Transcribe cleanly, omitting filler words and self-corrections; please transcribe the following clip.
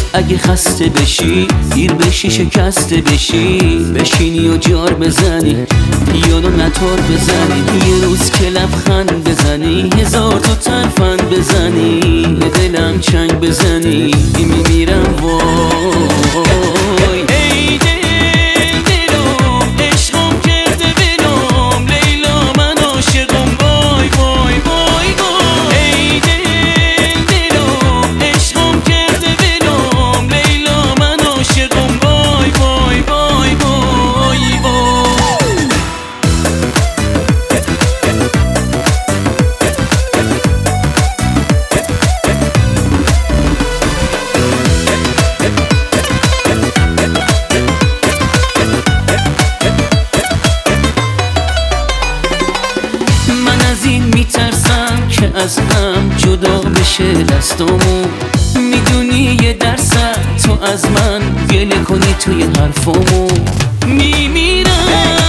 اگه خسته بشی دیر بشی شکسته بشی بشینی و جار بزنی یادو نطور بزنی یه روز که لبخند بزنی هزار تا ترفند بزنی به دلم چنگ بزنی میمیرم وای ای دل دلم عشقم کرده بلم لیلا من عاشقم وای وای وای وای ای دل دلم عشقم کرده بلم لیلا من عاشقم وای وای وای وای وای میترسم که از هم جدا بشه دستامو میدونی یه درصد تو از من گله کنی توی حرفامو میمیرم